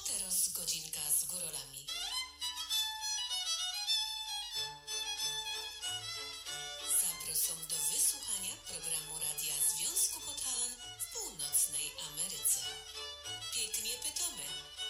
teraz godzinka z górolami. Zapraszam do wysłuchania programu Radia Związku Podhalan w północnej Ameryce. Pięknie pytamy.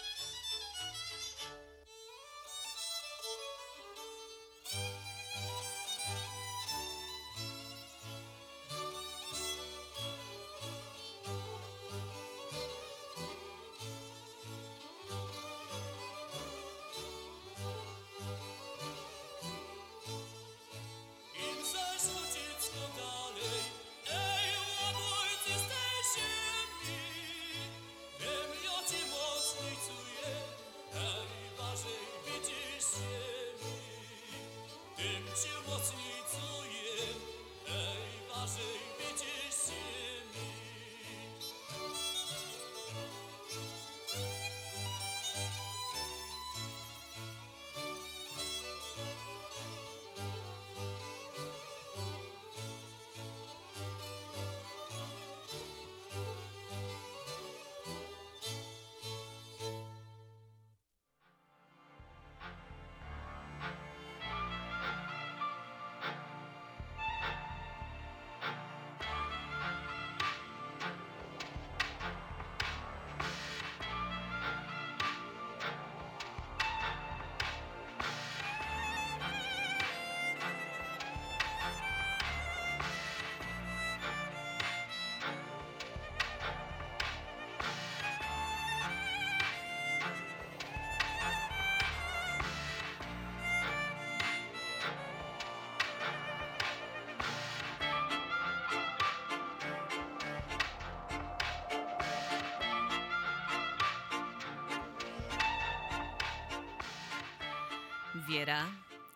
Wiera,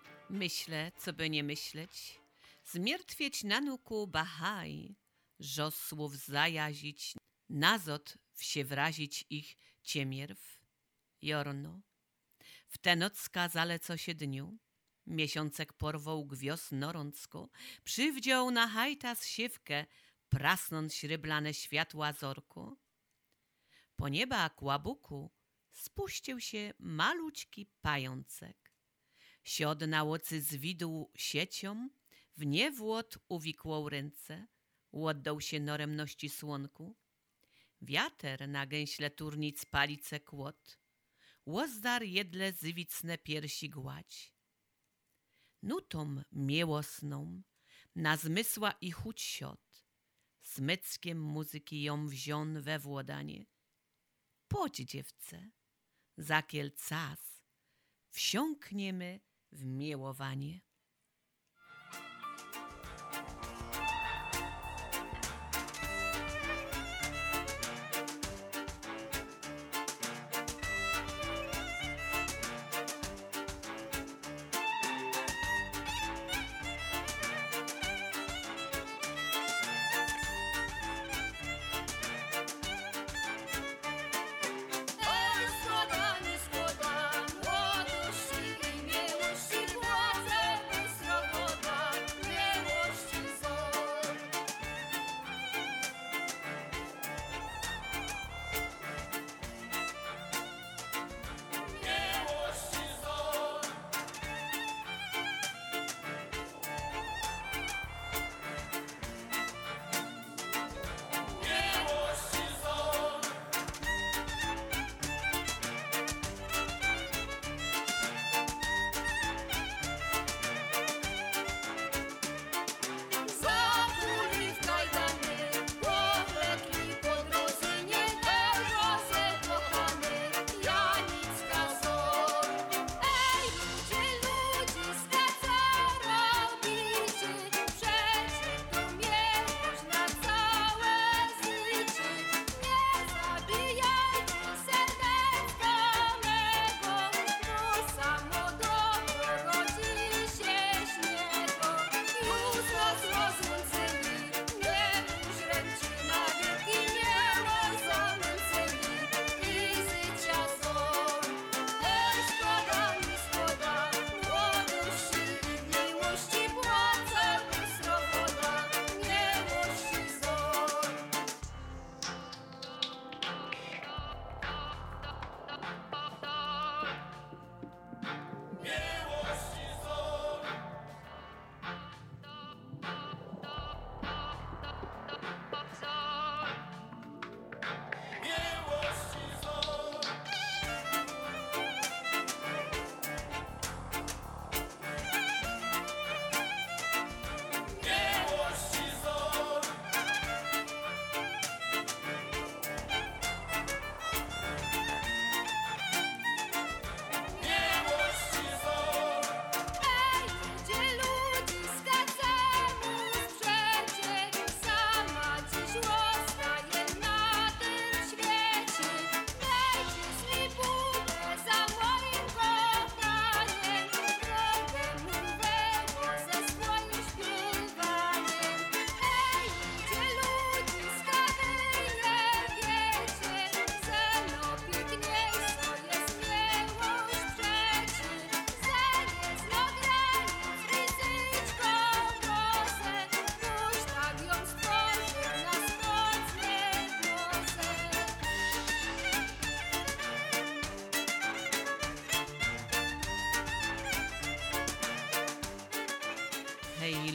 myślę, co by nie myśleć, zmiertwieć na nuku Bahai, żosłów zajazić, nazot wsiewrazić ich ciemierw, jorno. W tę noc skazale co się dniu, miesiącek porwał gwiozd norącko, przywdziął na hajtas siewkę, prasnąc śryblane światła zorku. Po nieba kłabuku spuścił się malućki pającek. Siod na łocy zwidł siecią, w niewłot uwikłą ręce, łoddał się noremności słonku. Wiater na gęśle turnic palice kłot, łozdar jedle zywicne piersi gładź. Nutom miłosną na zmysła i chuć siot, smyckiem muzyki ją wziąn we włodanie. Podź, dziewce, zakiel cas, wsiąkniemy w miłowanie. Składany, młodości i miłości, władze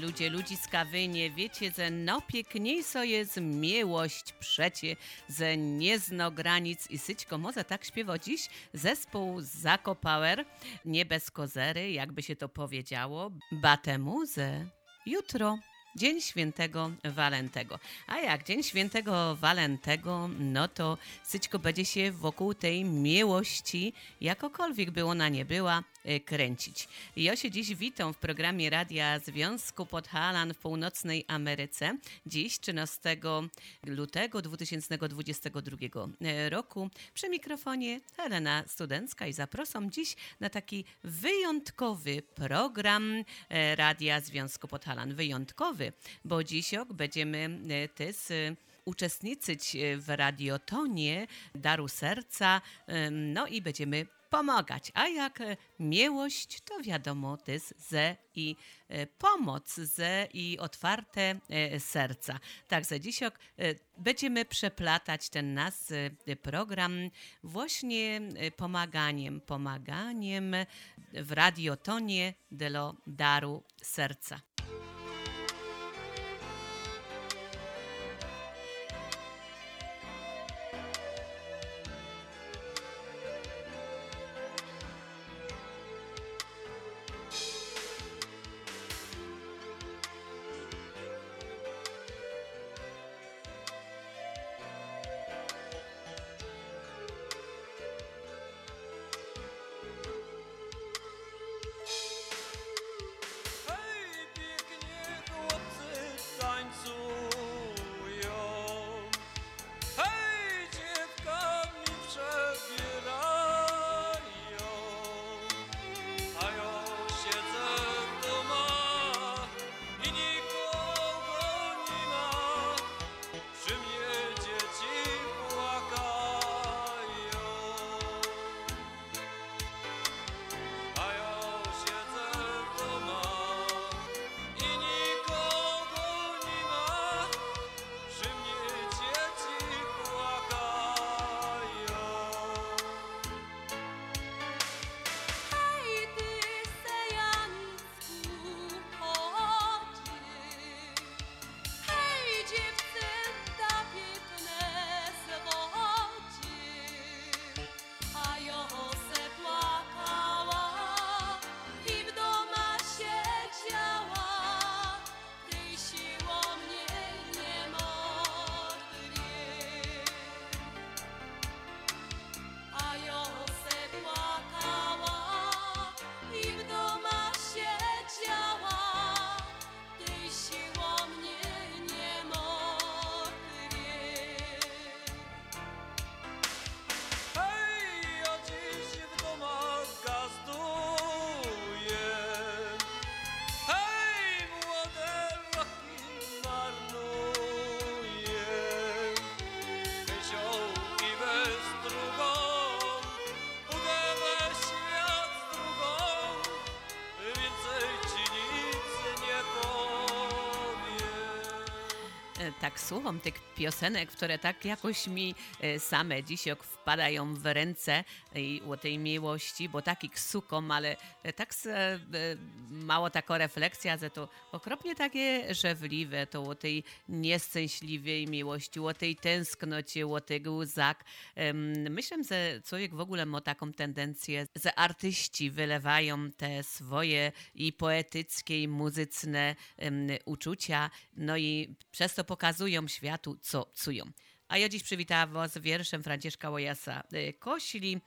ludziskawy, nie wiecie, że no piękniejszo jest miłość przecie, że nie zno granic i syćko może tak śpiewa dziś zespół Zako Power, nie bez kozery, jakby się to powiedziało, batemu, że jutro Dzień Świętego Walentego. A jak Dzień Świętego Walentego, no to syćko będzie się wokół tej miłości, jakokolwiek by ona nie była, kręcić. Ja się dziś witam w programie Radia Związku Podhalan w północnej Ameryce. Dziś, 13 lutego 2022 roku. Przy mikrofonie Helena Studencka i zapraszam dziś na taki wyjątkowy program Radia Związku Podhalan. Wyjątkowy, bo dziś będziemy też uczestniczyć w radiotonie Daru Serca, no i będziemy pomagać. A jak miłość, to wiadomo, to jest ze i pomoc, ze i otwarte serca. Także dzisiaj będziemy przeplatać ten nasz program właśnie pomaganiem w radiotonie dla Daru Serca. Tak słucham tych piosenek, które tak jakoś mi same dzisiaj wpadają w ręce i o tej miłości, bo taki ksukom, ale tak mało taka refleksja, że to okropnie takie żewliwe, to o tej nieszczęśliwej miłości, o tej tęsknocie, o tych łzach. Myślę, że człowiek w ogóle ma taką tendencję, że artyści wylewają te swoje i poetyckie, i muzyczne uczucia, no i przez to pokazują światu, co czują. A ja dziś przywitałam was wierszem Franciszka Łojasa Kośli.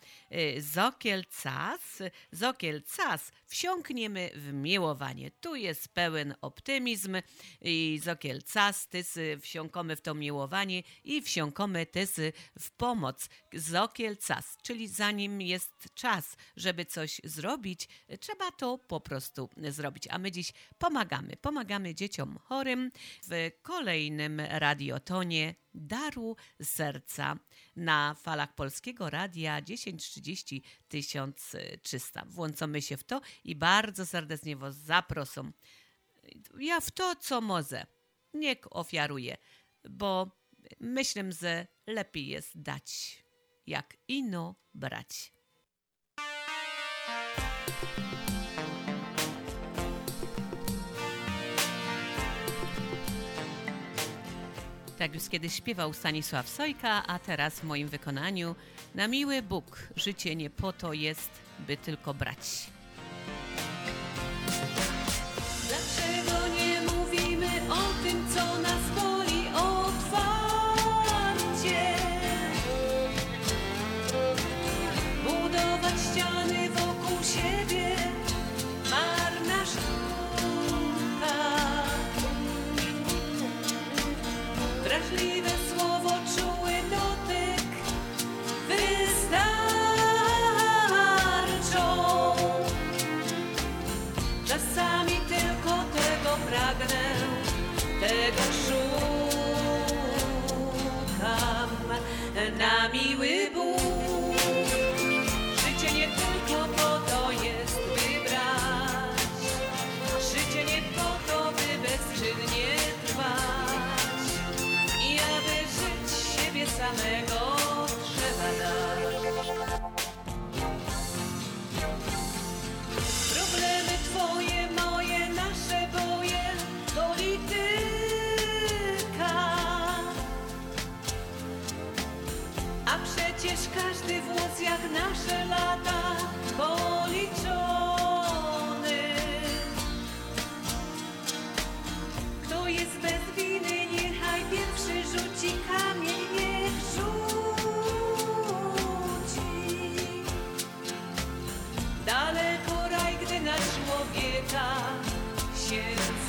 Zokiel cas, wsiąkniemy w miłowanie. Tu jest pełen optymizm i zokiel cas, tys wsiąkamy w to miłowanie i wsiąkamy tys w pomoc. Zokiel cas, czyli zanim jest czas, żeby coś zrobić, trzeba to po prostu zrobić. A my dziś pomagamy dzieciom chorym w kolejnym radiotonie Daru Serca na falach Polskiego Radia 1030 1300. Włączamy się w to i bardzo serdecznie was zapraszam. Ja w to, co może, niech ofiaruję, bo myślę, że lepiej jest dać, jak ino brać. Tak już kiedyś śpiewał Stanisław Sojka, a teraz w moim wykonaniu Na miły Bóg, życie nie po to jest, by tylko brać. Dlaczego nie mówimy o tym, co nas boli otwarcie? Budować ściany wokół siebie, marna sztuka. Wrażliwe słowo, czuły dotyk wystarczą. Czasami tylko tego pragnę, tego szukam. Na miły Bóg, życie nie tylko po to jest, by brać. Życie nie po to, by bezczynnie trwać. I aby żyć siebie samego trzeba dać. Problemy twoje, moje, nasze boje, polityka. A przecież każdy włos jak nasze lata policzony. Kto jest bez winy, niechaj pierwszy rzuci kamień, niech rzuci. Daleko raj, gdy na człowieka się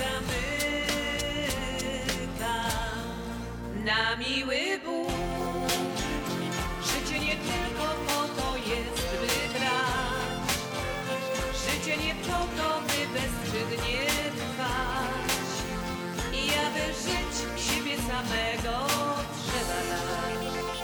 zamyka. Na miły Bóg, życie nie tylko po to jest, by brać. Życie nie po to, by bezczynnie trwać. I aby żyć siebie samego trzeba dać.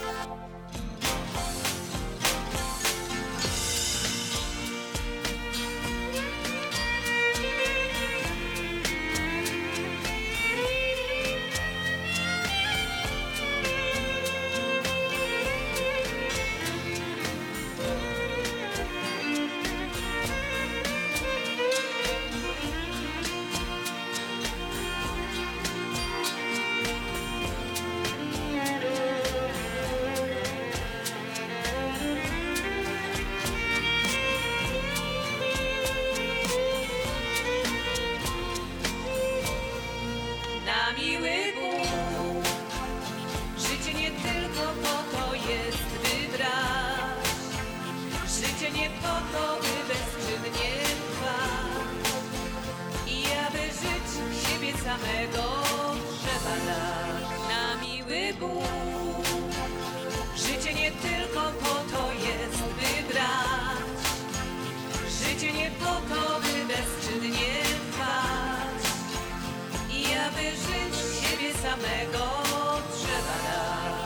Na miły Bóg, życie nie tylko po to jest, by brać. Życie nie po to, by bezczynnie trwać. I aby żyć siebie samego trzeba dać. Na miły Bóg, życie nie tylko po to jest, by brać. Życie nie po to, by bezczynnie trwać. I aby żyć siebie samego trzeba dać.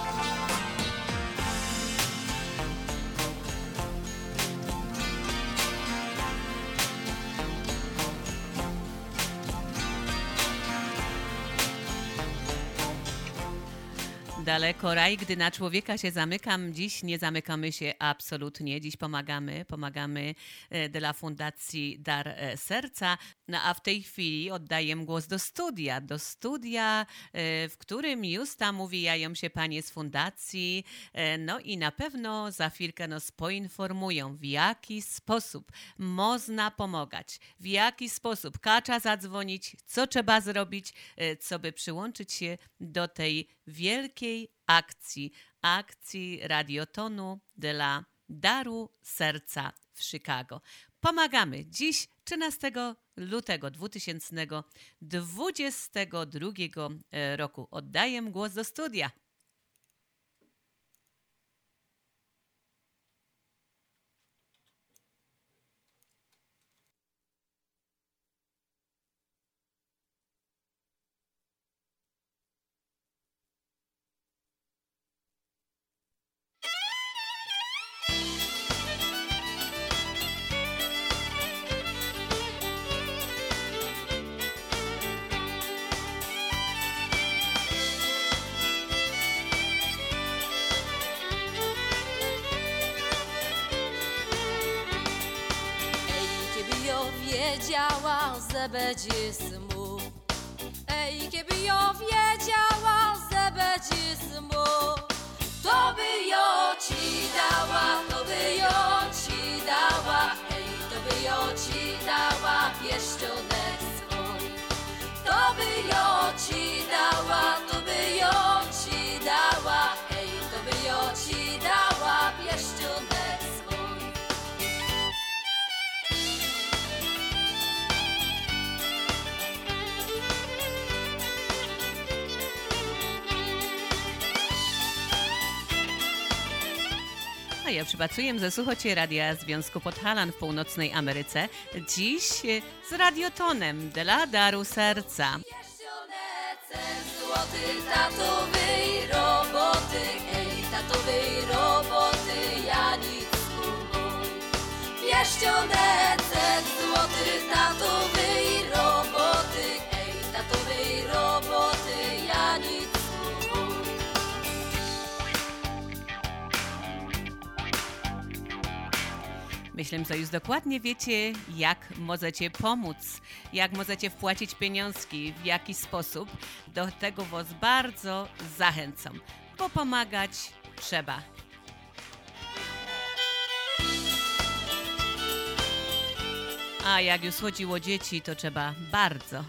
Daleko raj, gdy na człowieka się zamykam. Dziś nie zamykamy się absolutnie. Dziś pomagamy dla Fundacji Dar Serca. No a w tej chwili oddaję głos do studia, w którym już tam uwijają się panie z fundacji. No i na pewno za chwilkę poinformują, w jaki sposób można pomagać, w jaki sposób kacza zadzwonić, co trzeba zrobić, co by przyłączyć się do tej wielkiej akcji Radiotonu dla Daru Serca w Chicago. Pomagamy dziś 13 lutego 2022 roku. Oddaję głos do studia. wiedziała, że będzie smut. Ej, keby ja wiedziała, że będzie To by ją ci dała, to by ją ci dała, hej, to by ją ci dała, pieszczonek swój. To by ją ci dała, to by ją ci dała, hej, to by ją ci dała, pieszczonek swój. A ja przypracuję ze słuchacie Radia Związku Podhalan w północnej Ameryce. Dziś z radiotonem dla Daru Serca. Złoty tatowej roboty, ej, tatowej roboty, ja nic mój. Pierścionecek złoty tatowej roboty, ej, tatowej roboty, ja nic mój. Myślę, że już dokładnie wiecie, jak możecie pomóc, jak możecie wpłacić pieniążki, w jaki sposób. Do tego was bardzo zachęcam, bo pomagać trzeba. A jak już chodziło o dzieci, to trzeba bardzo.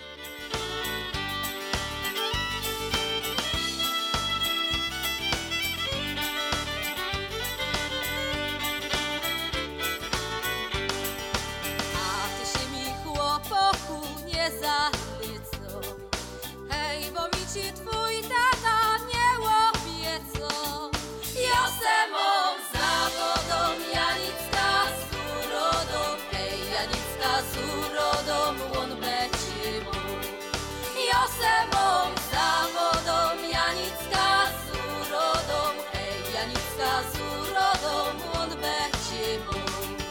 Hej, bo mi ci twój tata nie obiecał. Ja se mam zawodą, Janicka z urodą. Hej, Janicka z urodą, on będzie mój. Ja se mam zawodą, Janicka z urodą. Hej, Janicka z urodą, on będzie mój.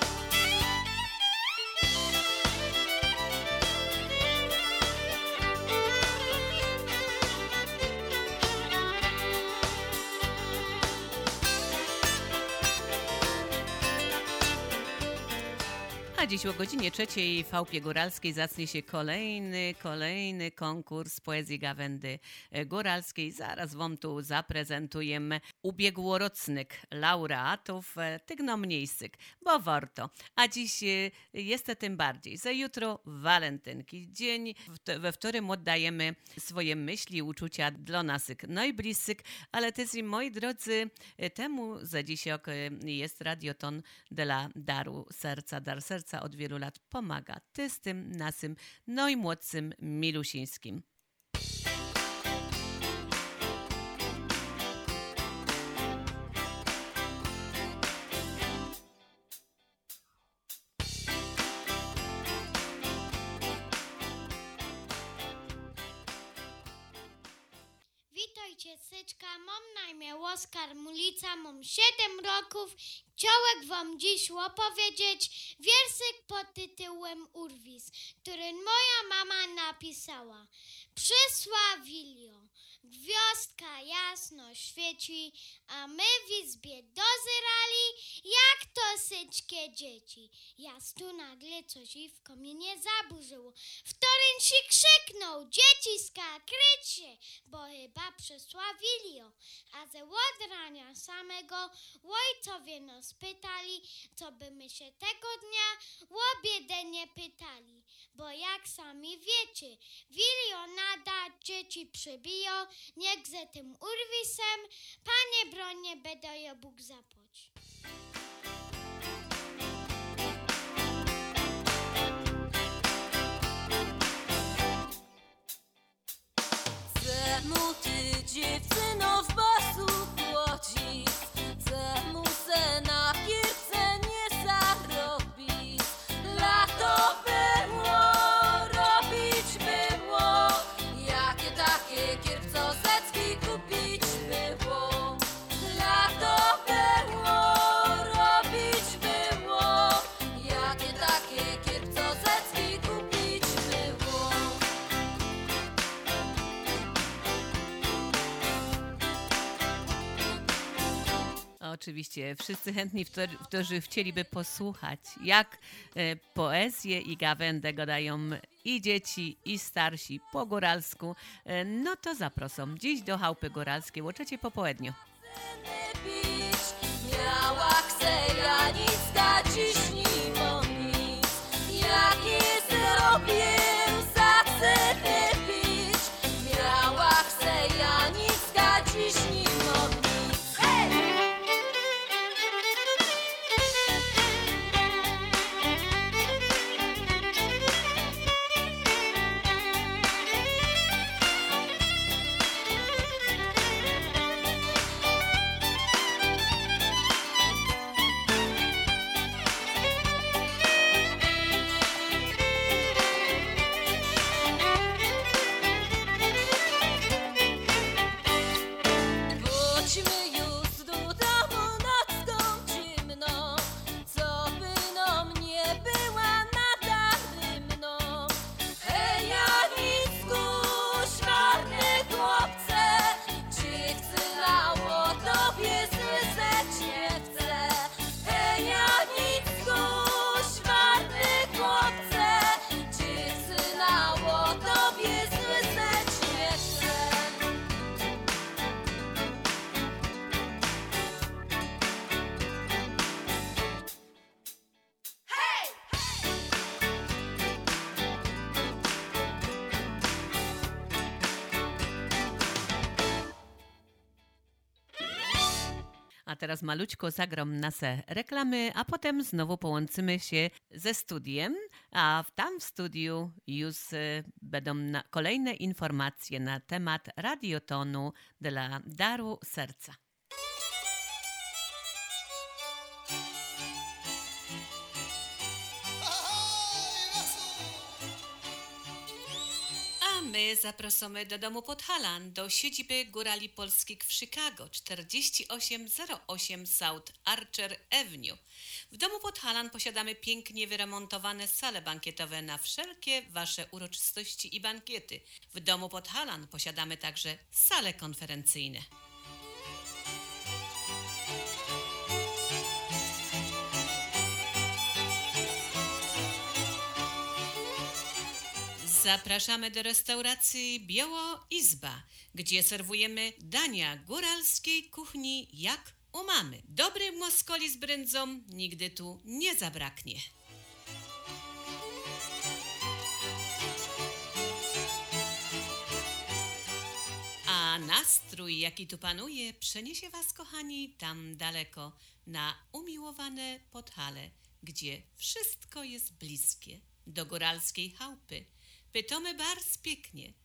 A dziś o godzinie 3 w Chałupie Góralskiej zacznie się kolejny konkurs poezji gawędy góralskiej. Zaraz wam tu zaprezentujemy ubiegłorocznych laureatów, tych no mniejszych, bo warto. A dziś jest to tym bardziej, że jutro walentynki, dzień, we którym oddajemy swoje myśli, uczucia dla naszych najbliższych, ale też i moi drodzy, temu za dzisiaj jest radioton dla Daru Serca. Dar Serca od wielu lat pomaga tym naszym najmłodszym milusińskim. Witajcie, syczka, mam na imię Oskar Mulica, mam 7 roków. Chciałem wam dziś opowiedzieć wierszyk pod tytułem Urwis, który moja mama napisała. Przyszła Wilio, gwiazdka jasno świeci, a my w izbie dozyrali, jak to syczkie dzieci. Jas tu nagle coś i w kominie zaburzyło. Wtoryn się krzyknął, dzieciska, kryć się, bo chyba przyszła Wilio. A ze łodrania samego ojcowie nas pytali, co by my się tego dnia o biedę nie pytali. Bo jak sami wiecie, Wilio nada dzieci przybiją, niech ze tym urwisem, panie bronie, będę je Bóg zapłać. Czemu ty, dziewczyno, w bosu chłodzisz? Czemu se na pierce nie zarobisz? Lato było, robić było, jakie takie kierpcosecki kupić było. Lato było, robić było, jakie takie kierpcosecki kupić było. Oczywiście wszyscy chętni, którzy chcieliby posłuchać, jak poezję i gawędę gadają i dzieci, i starsi po góralsku, no to zapraszam dziś do Chałupy Góralskiej o 3 po południu. Pić miała Ksejaniska, dziś nie mam nic. Jakie zrobię za cenę pić? Miała Ksejaniska, dziś nie mam nic. Hej! Wróćmy już do domu nocą ciemną, co by nam nie była nada rymną. Hej, Janicku, szmarny chłopcze, czy chce lało tobie złyzeć nie chce? Hej, Janicku, szmarny chłopcze, czy chce lało tobie złyzeć nie chce? A teraz malućko zagram nasze reklamy, a potem znowu połączymy się ze studiem, a tam w studiu już będą kolejne informacje na temat radiotonu dla Daru Serca. A my zapraszamy do domu Podhalan, do siedziby Górali Polskich w Chicago, 4808 South Archer Avenue. W domu Podhalan posiadamy pięknie wyremontowane sale bankietowe na wszelkie wasze uroczystości i bankiety. W domu Podhalan posiadamy także sale konferencyjne. Zapraszamy do restauracji Biało Izba, gdzie serwujemy dania góralskiej kuchni jak u mamy. Dobry moskoli z brędzą nigdy tu nie zabraknie. A nastrój, jaki tu panuje, przeniesie was, kochani, tam daleko, na umiłowane Podhale, gdzie wszystko jest bliskie. Do góralskiej chałupy. Pytomy Bars pięknie.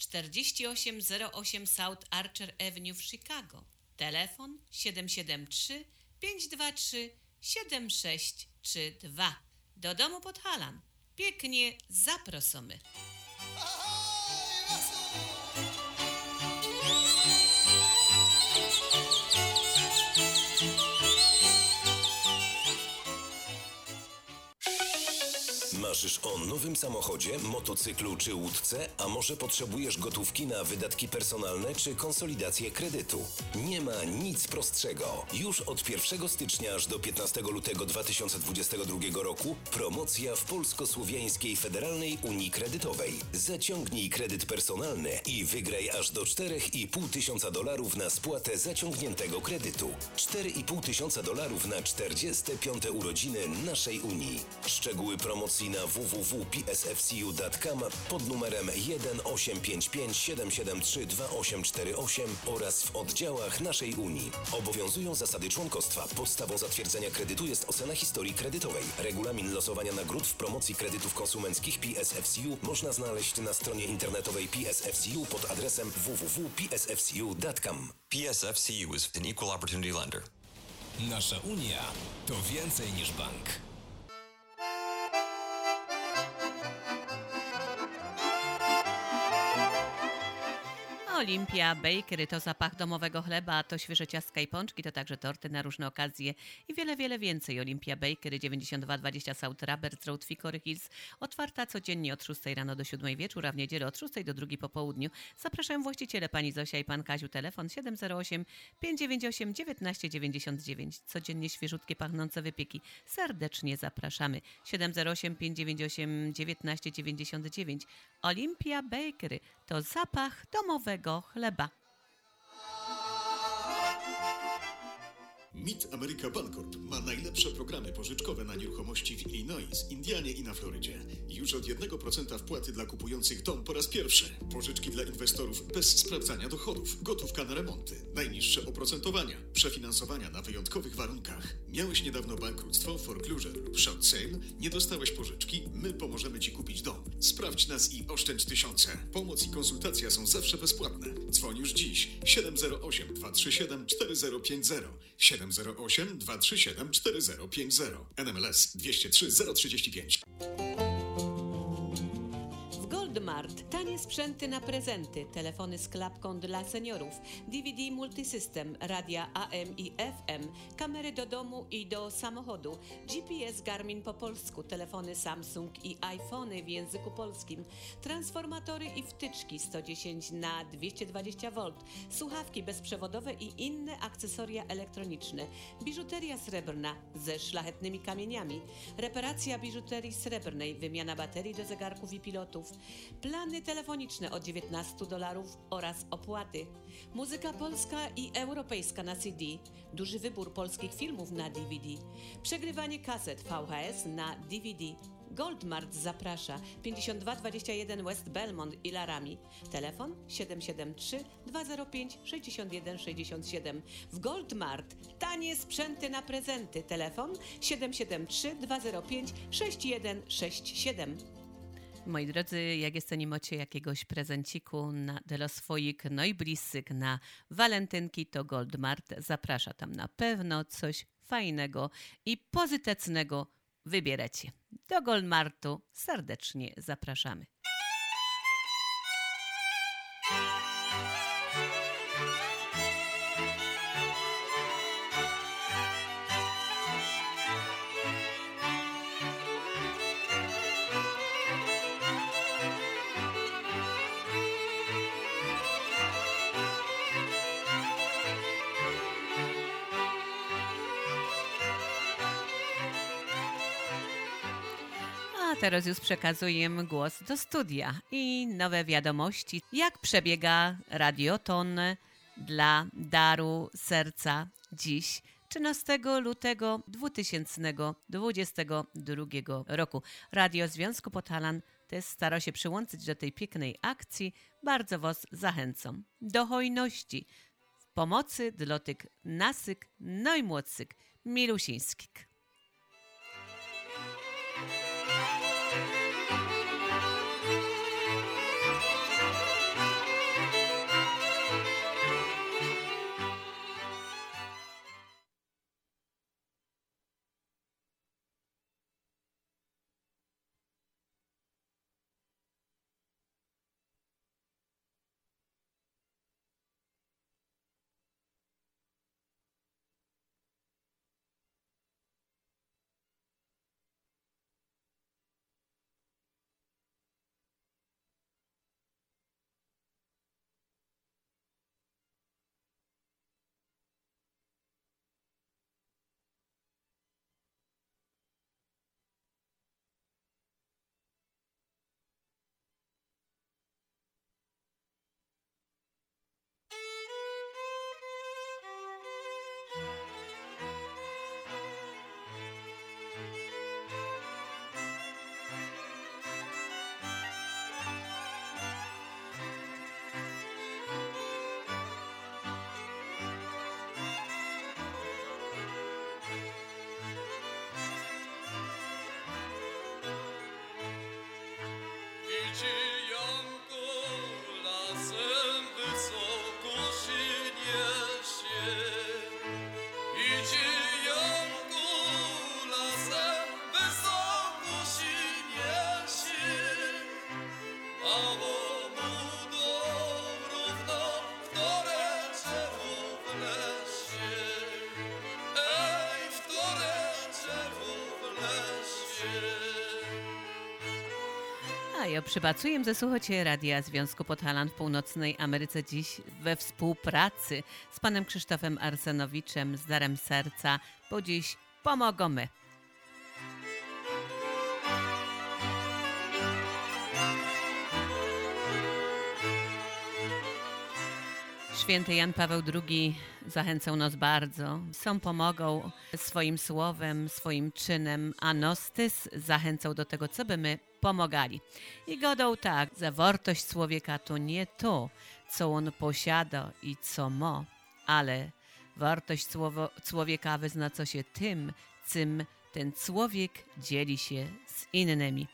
4808 South Archer Avenue w Chicago. Telefon 773 523 7632. Do domu Podhalan. Pięknie zaprosimy. Marzysz o nowym samochodzie, motocyklu czy łódce, a może potrzebujesz gotówki na wydatki personalne czy konsolidację kredytu? Nie ma nic prostszego. Już od 1 stycznia aż do 15 lutego 2022 roku promocja w Polsko-Słowiańskiej Federalnej Unii Kredytowej. Zaciągnij kredyt personalny i wygraj aż do $4,500 na spłatę zaciągniętego kredytu. $4,500 na 45. urodziny naszej Unii. Szczegóły promocji na www.psfcu.com pod numerem 1-855-773-2848 oraz w oddziałach naszej Unii. Obowiązują zasady członkostwa. Podstawą zatwierdzenia kredytu jest ocena historii kredytowej. Regulamin losowania nagród w promocji kredytów konsumenckich PSFCU można znaleźć na stronie internetowej PSFCU pod adresem www.psfcu.com. PSFCU is an equal opportunity lender. Nasza Unia to więcej niż bank. Olimpia Bakery to zapach domowego chleba, to świeże ciastka i pączki, to także torty na różne okazje i wiele, wiele więcej. Olimpia Bakery 9220 South Roberts Road, Hickory Hills. Otwarta codziennie od 6 rano do 7 wieczór, a w niedzielę od 6 do 2 po południu. Zapraszają właściciele pani Zosia i pan Kaziu. Telefon 708 598 1999. Codziennie świeżutkie, pachnące wypieki. Serdecznie zapraszamy. 708 598 1999. Olimpia Bakery to zapach domowego chleba. Mid America Bancorp ma najlepsze programy pożyczkowe na nieruchomości w Illinois, Indianie i na Florydzie. Już od 1% wpłaty dla kupujących dom po raz pierwszy. Pożyczki dla inwestorów bez sprawdzania dochodów. Gotówka na remonty. Najniższe oprocentowania. Przefinansowania na wyjątkowych warunkach. Miałeś niedawno bankructwo, foreclosure lub short sale? Nie dostałeś pożyczki? My pomożemy Ci kupić dom. Sprawdź nas i oszczędź tysiące. Pomoc i konsultacja są zawsze bezpłatne. Dzwoń już dziś. 708 237 4050. 708 237 4050. NMLS 203 035. W Goldmart tanie sprzęty na prezenty, telefony z klapką dla seniorów, DVD Multisystem, radia AM i FM, kamery do domu i do samochodu, GPS Garmin po polsku, telefony Samsung i iPhony w języku polskim, transformatory i wtyczki 110 na 220 V, słuchawki bezprzewodowe i inne akcesoria elektroniczne, biżuteria srebrna ze szlachetnymi kamieniami, reparacja biżuterii srebrnej, wymiana baterii do zegarków i pilotów, plany telefoniczne od $19 oraz opłaty, muzyka polska i europejska na CD, duży wybór polskich filmów na DVD, przegrywanie kaset VHS na DVD. Goldmart zaprasza 5221 West Belmont i Laramie. Telefon 773 205 61 67. W Goldmart tanie sprzęty na prezenty. Telefon 773 205 6167. Moi drodzy, jak jeszcze nie macie jakiegoś prezenciku dla swoich najbliższych na walentynki, to Goldmart zaprasza. Tam na pewno coś fajnego i pozytywnego wybieracie. Do Goldmartu serdecznie zapraszamy. A teraz już przekazuję głos do studia i nowe wiadomości. Jak przebiega radioton dla Daru Serca dziś, 13 lutego 2022 roku. Radio Związku Podhalan też stara się przyłączyć do tej pięknej akcji. Bardzo Was zachęcam do hojności w pomocy dla tych naszych najmłodszych milusińskich. Idzie Janko lasem wysoko się niesie. Idzie Janko lasem wysoko się niesie. Mało mu równo w które drzewo w lesie. Ej, w które drzewo w lesie. A ja przybacuję, że słuchacie Radia Związku Podhalan w Północnej Ameryce dziś we współpracy z panem Krzysztofem Arsenowiczem, z Darem Serca, bo dziś pomogamy. Święty Jan Paweł II zachęcał nas bardzo. Pomogą swoim słowem, swoim czynem, a Nostys zachęcał do tego, co by my pomagali. I godał tak, za wartość człowieka to nie to, co on posiada i co ma, ale wartość człowieka wyznacza się tym, czym ten człowiek dzieli się z innymi.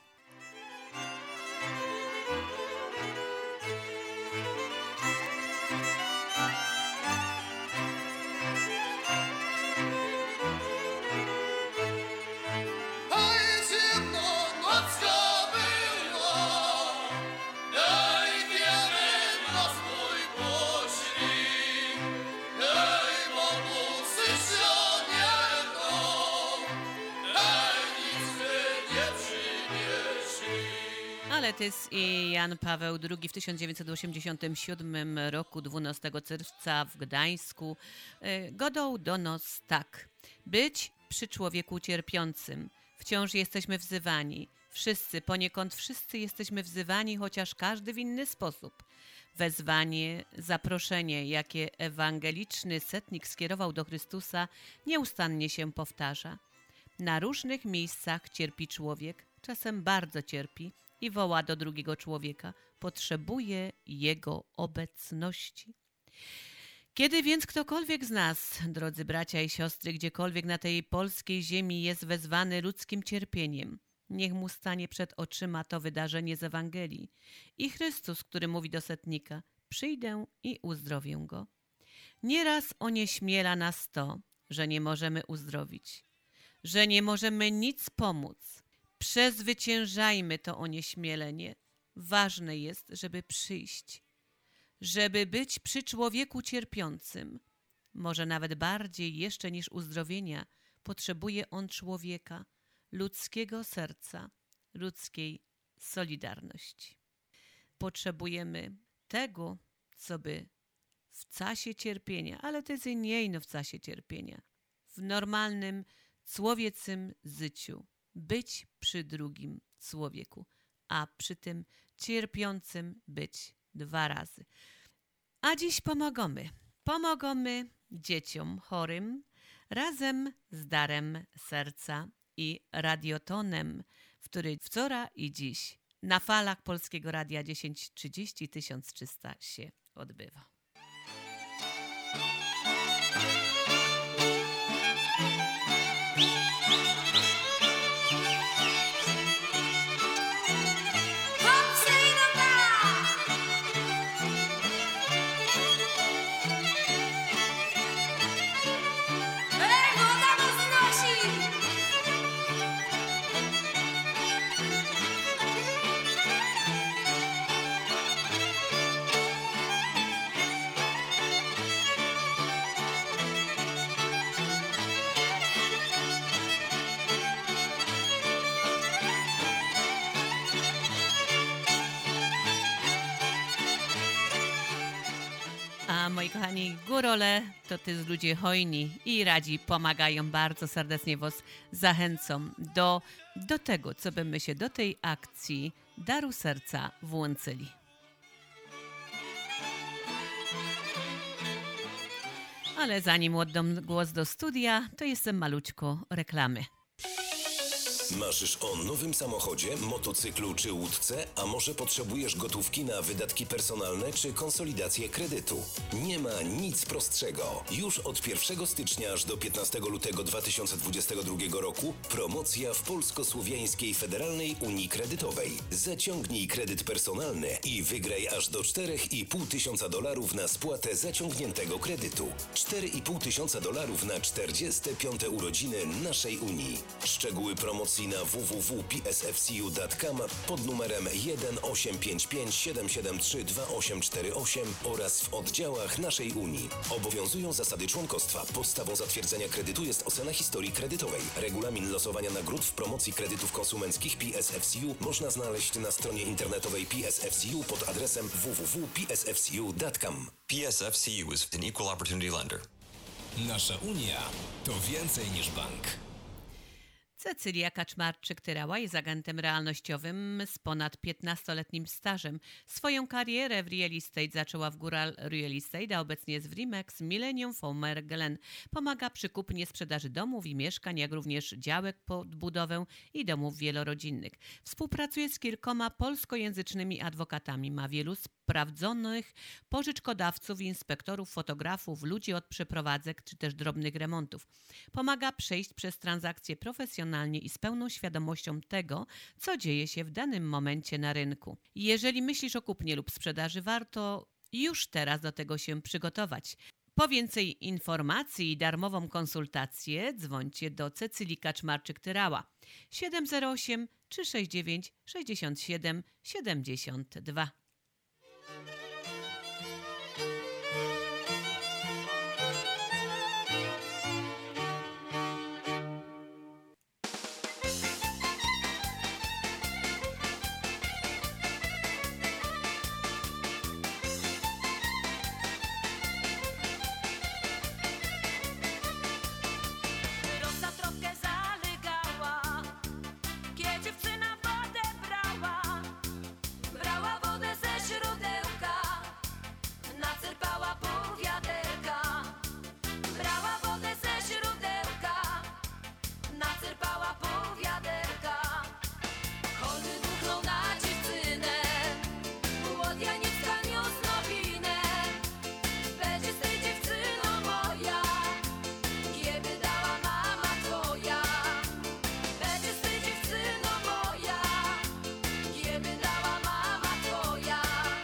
Ale też i Jan Paweł II w 1987 roku, 12 czerwca w Gdańsku, godał do nas tak. Być przy człowieku cierpiącym. Wciąż jesteśmy wzywani. Wszyscy, poniekąd wszyscy jesteśmy wzywani, chociaż każdy w inny sposób. Wezwanie, zaproszenie, jakie ewangeliczny setnik skierował do Chrystusa, nieustannie się powtarza. Na różnych miejscach cierpi człowiek, czasem bardzo cierpi, i woła do drugiego człowieka, potrzebuje jego obecności. Kiedy więc ktokolwiek z nas, drodzy bracia i siostry, gdziekolwiek na tej polskiej ziemi jest wezwany ludzkim cierpieniem, niech mu stanie przed oczyma to wydarzenie z Ewangelii i Chrystus, który mówi do setnika, przyjdę i uzdrowię go. Nieraz onieśmiela nas to, że nie możemy uzdrowić, że nie możemy nic pomóc. Przezwyciężajmy to onieśmielenie. Ważne jest, żeby przyjść, żeby być przy człowieku cierpiącym. Może nawet bardziej jeszcze niż uzdrowienia, potrzebuje on człowieka, ludzkiego serca, ludzkiej solidarności. Potrzebujemy tego, co by w czasie cierpienia, ale też i nie w czasie cierpienia, w normalnym, człowieczym życiu, być przy drugim człowieku, a przy tym cierpiącym być 2 razy. A dziś pomagamy dzieciom chorym razem z Darem Serca i Radiotonem, który wczoraj i dziś na falach Polskiego Radia 1030 1300 się odbywa. Moi kochani, górole to też ludzie hojni i radzi pomagają. Bardzo serdecznie was zachęcam do tego, co by my się do tej akcji Daru Serca włączyli. Ale zanim oddam głos do studia, to jestem malućko reklamy. Marzysz o nowym samochodzie, motocyklu czy łódce, a może potrzebujesz gotówki na wydatki personalne czy konsolidację kredytu? Nie ma nic prostszego. Już od 1 stycznia aż do 15 lutego 2022 roku promocja w Polsko-Słowiańskiej Federalnej Unii Kredytowej. Zaciągnij kredyt personalny i wygraj aż do $4,500 na spłatę zaciągniętego kredytu. $4,500 na 45. urodziny naszej Unii. Szczegóły promocji na www.psfcu.com pod numerem 1-855-773-2848 oraz w oddziałach naszej Unii. Obowiązują zasady członkostwa. Podstawą zatwierdzenia kredytu jest ocena historii kredytowej. Regulamin losowania nagród w promocji kredytów konsumenckich PSFCU można znaleźć na stronie internetowej PSFCU pod adresem www.psfcu.com. PSFCU is an equal opportunity lender. Nasza Unia to więcej niż bank. Cecylia Kaczmarczyk-Tyrała jest agentem realnościowym z ponad 15-letnim stażem. Swoją karierę w real estate zaczęła w Góral Real Estate, a obecnie jest w Remax Millennium Former Glen. Pomaga przy kupnie sprzedaży domów i mieszkań, jak również działek pod budowę i domów wielorodzinnych. Współpracuje z kilkoma polskojęzycznymi adwokatami. Ma wielu sprawdzonych pożyczkodawców, inspektorów, fotografów, ludzi od przeprowadzek czy też drobnych remontów. Pomaga przejść przez transakcje profesjonalnie i z pełną świadomością tego, co dzieje się w danym momencie na rynku. Jeżeli myślisz o kupnie lub sprzedaży, warto już teraz do tego się przygotować. Po więcej informacji i darmową konsultację dzwońcie do Cecylii Kaczmarczyk-Tyrała 708 369 67 72. Rosa tropkę zalegała, kiedy dziewczyna wodę brała. Brała wodę ze źródełka, nacerpała pół wiaderka. Brała wodę ze źródełka, nacerpała pół wiaderka. Chory buchnął na dziewczynę, od Janiecka niósł nowinę. Będzie z tej dziewczyną moja, kiedy dała mama twoja. Będzie z tej dziewczyną moja, kiedy dała mama twoja.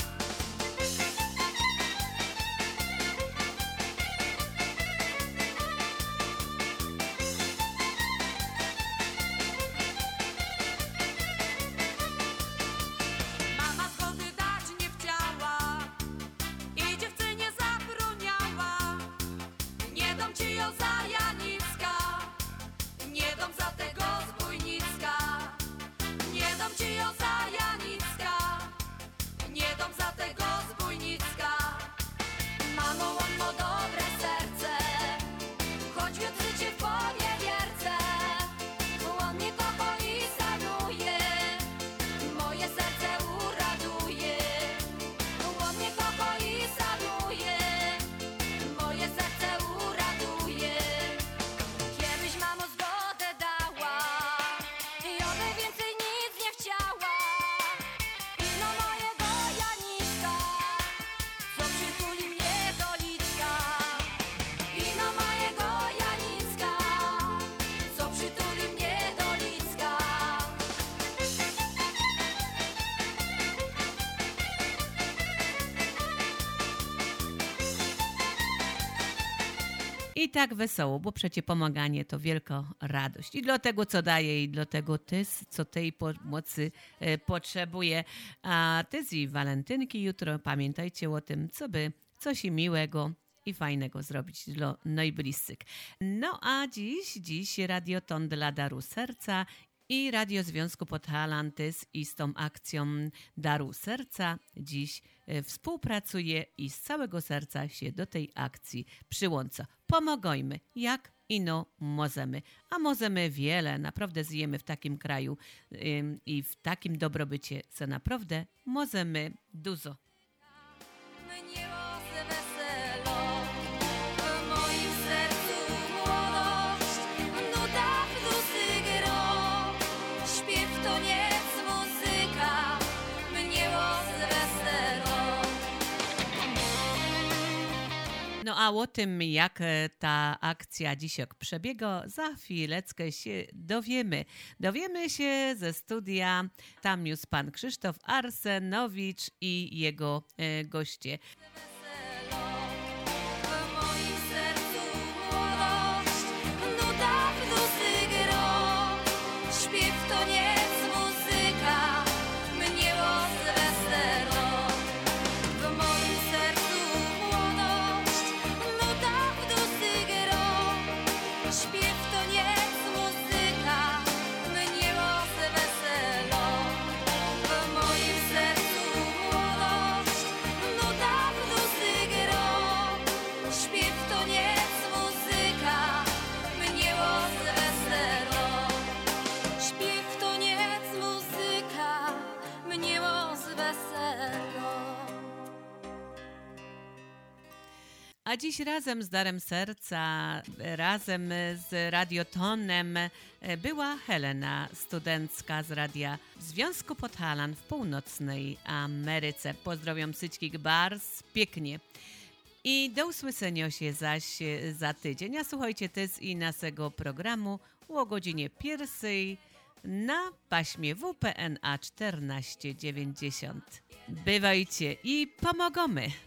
Mama zgody dać nie chciała i dziewczynie zabroniała. Nie dam ci ją za Janicka, nie dam za tego zbójnicka. Nie dam ci ją za Janicka, nie dam za tego zbójnicka. Mamo, on ma dobre serce, choć wiodrzy cię w poniewierce. On mnie kocha i szanuje, moje serce uraduje. On mnie kocha i szanuje, moje serce uraduje. Kiedyś mamo zgodę dała i ode więcej nic nie chciała. I no mojego Janicka, co przytuli mnie do liczka. I no mojego Janicka, co przytuli mnie do liczka. I tak wesoło, bo przecie pomaganie to wielka radość. I do tego, co daje, i do tego co tej pomocy potrzebuje. A ty i walentynki jutro pamiętajcie o tym, co by coś miłego i fajnego zrobić dla najbliższych. No a dziś Radioton dla Daru Serca i Radio Związku Podhalantis i z tą akcją Daru Serca dziś współpracuje i z całego serca się do tej akcji przyłącza. Pomagajmy, jak ino możemy. A możemy wiele, naprawdę żyjemy w takim kraju i w takim dobrobycie, co naprawdę możemy dużo. Mnie łosy weselo, w moim sercu młodość, nuda w duszy gro. Śpiew to nie jest muzyka, mnie łosy weselo. No a o tym, jak ta akcja dzisiaj przebiega, za chwileczkę się dowiemy. Dowiemy się ze studia. Tam już pan Krzysztof Arsenowicz i jego goście. W moim sercu młodość, nuda w duszy gro. Śpiew to nie jest muzyka, mnie łosy weselo. W moim sercu młodość, nuda w duszy gro. Śpiew to nie jest muzyka, mnie łosy weselo. W moim sercu młodość, nuda w duszy A dziś razem z Darem Serca, razem z Radiotonem była Helena, studencka z Radia Związku Podhalan w północnej Ameryce. Pozdrawiam syćkich bars, pięknie. I do usłyszenia się zaś za tydzień. A słuchajcie też i naszego programu o godzinie 1 na paśmie WPNA 1490. Bywajcie i pomogamy!